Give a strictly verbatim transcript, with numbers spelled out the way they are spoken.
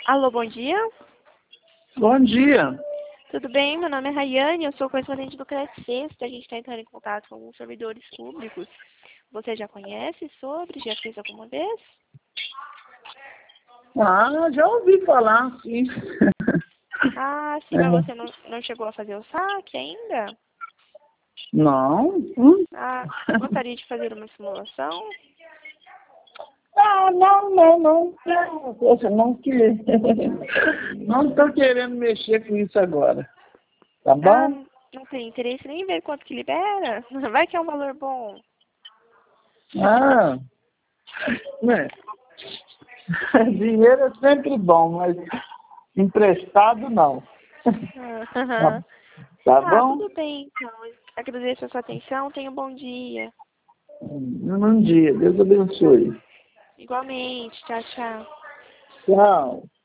Alô, bom dia. Bom dia. Tudo bem? Meu nome é Rayane, eu sou correspondente do Credit Sexta. A gente está entrando em contato com alguns servidores públicos. Você já conhece sobre? Já fez alguma vez? Ah, já ouvi falar, sim. Ah, sim, É. mas você não, não chegou a fazer o saque ainda? Não? Hum? Ah, gostaria de fazer uma simulação? Ah, não, não, não. Não, poxa, não que... Não estou querendo mexer com isso agora. Tá Ah, bom? não tem interesse nem em ver quanto que libera? Vai que é um valor bom. Ah, né? Dinheiro é sempre bom, mas emprestado não. Tá, tá Ah, bom? tudo bem, então. Agradeço a sua atenção. Tenha um bom dia. Bom dia. Deus abençoe. Igualmente. Tchau, tchau. Tchau.